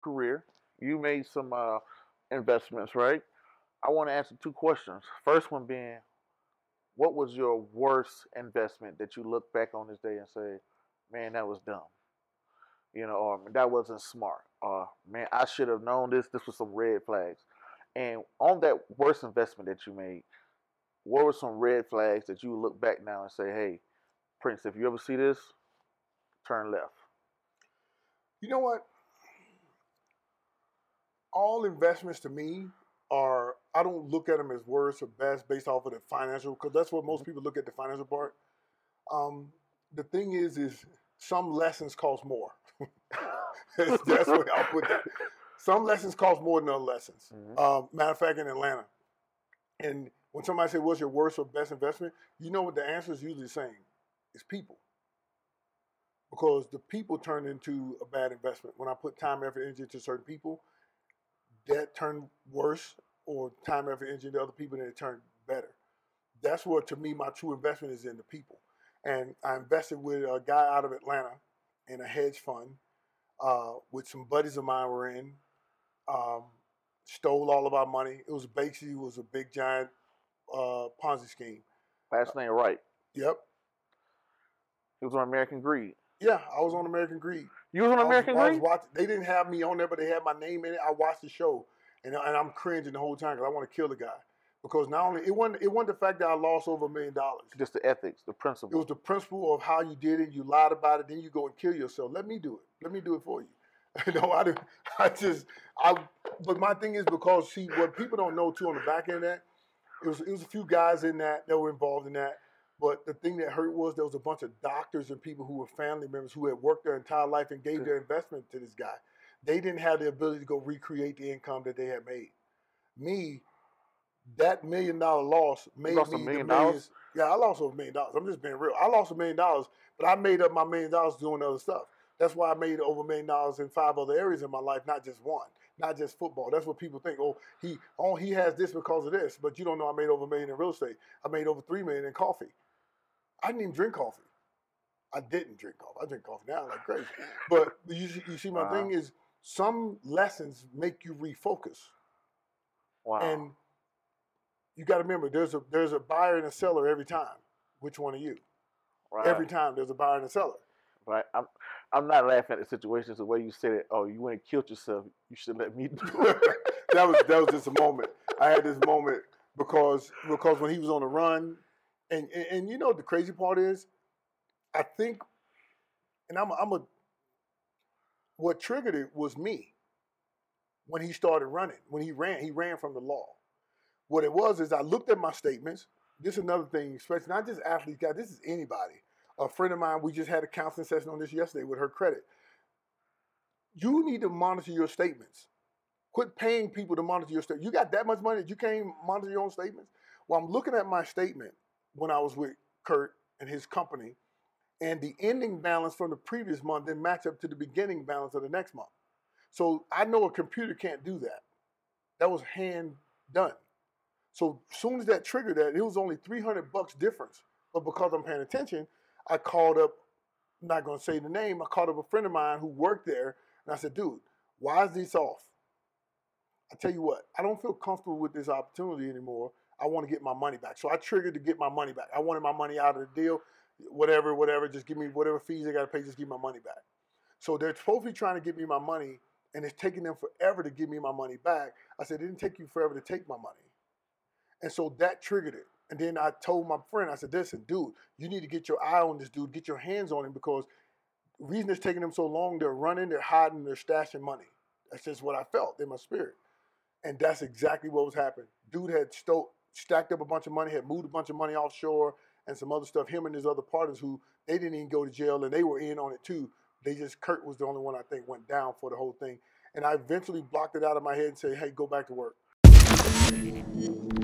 career. You made some investments, right? I want to answer two questions. First one being, what was your worst investment that you look back on this day and say, man, that was dumb? Or that wasn't smart. Or man, I should have known this. This was some red flags. And on that worst investment that you made, what were some red flags that you look back now and say, hey, Prince, if you ever see this, turn left? You know what? All investments to me are, I don't look at them as worst or best based off of the financial, because that's what most people look at, the financial part. The thing is some lessons cost more. That's what I'll put that. Some lessons cost more than other lessons. Matter of fact, in Atlanta. And when somebody says, what's your worst or best investment? You know what the answer is usually saying? It's people. Because the people turn into a bad investment. When I put time, effort, energy into certain people, that turned worse, or time, effort, energy into other people, and it turned better. That's what, to me, my true investment is in the people. And I invested with a guy out of Atlanta in a hedge fund, with some buddies of mine were in, stole all of our money. It was basically a big, giant Ponzi scheme. Last name right. Yep. It was on American Greed. Yeah, I was on American Greed. You was on American Greed? They didn't have me on there, but they had my name in it. I watched the show, and I'm cringing the whole time because I want to kill the guy. Because not only it wasn't the fact that I lost over $1 million. Just the ethics, the principle. It was the principle of how you did it. You lied about it, then you go and kill yourself. Let me do it. Let me do it for you. No, I didn't. But my thing is, because see, what people don't know too on the back end of that, it was a few guys in that were involved in that. But the thing that hurt was there was a bunch of doctors and people who were family members who had worked their entire life and gave their investment to this guy. They didn't have the ability to go recreate the income that they had made. Me, that $1 million loss made me $1 million? Yeah, I lost over $1 million. I'm just being real. I lost $1 million, but I made up my $1 million doing other stuff. That's why I made over $1 million in 5 other areas in my life, not just one, not just football. That's what people think. He has this because of this, but you don't know I made over $1 million in real estate. I made over $3 million in coffee. I didn't even drink coffee. I didn't drink coffee. I drink coffee now like crazy. But you see, my thing is, some lessons make you refocus. Wow. And you got to remember, there's a buyer and a seller every time. Which one are you? Right. Every time there's a buyer and a seller. Right. I'm not laughing at the situation. The way you said it. Oh, you went and killed yourself. You should let me do it. that was just a moment. I had this moment because when he was on the run. And you know the crazy part is, I think, and what triggered it was me. When he started running, when he ran from the law. What it was is I looked at my statements. This is another thing, especially not just athletes, guys. This is anybody. A friend of mine, we just had a counseling session on this yesterday with her credit. You need to monitor your statements. Quit paying people to monitor your statements. You got that much money that you can't monitor your own statements? Well, I'm looking at my statement when I was with Kurt and his company, and the ending balance from the previous month didn't match up to the beginning balance of the next month. So I know a computer can't do that. That was hand done. So as soon as that triggered that, it was only $300 difference. But because I'm paying attention, I called up, I'm not going to say the name, I called up a friend of mine who worked there, and I said, dude, why is this off? I tell you what, I don't feel comfortable with this opportunity anymore. I want to get my money back. So I triggered to get my money back. I wanted my money out of the deal, whatever, just give me whatever fees I got to pay, just give me my money back. So they're supposed to be trying to get me my money, and it's taking them forever to give me my money back. I said, it didn't take you forever to take my money. And so that triggered it. And then I told my friend, I said, listen, dude, you need to get your eye on this dude, get your hands on him, because the reason it's taking them so long, they're running, they're hiding, they're stashing money. That's just what I felt in my spirit. And that's exactly what was happening. Dude had stacked up a bunch of money, had moved a bunch of money offshore and some other stuff. Him and his other partners who, they didn't even go to jail, and they were in on it too. Kurt was the only one I think went down for the whole thing. And I eventually blocked it out of my head and said, hey, go back to work.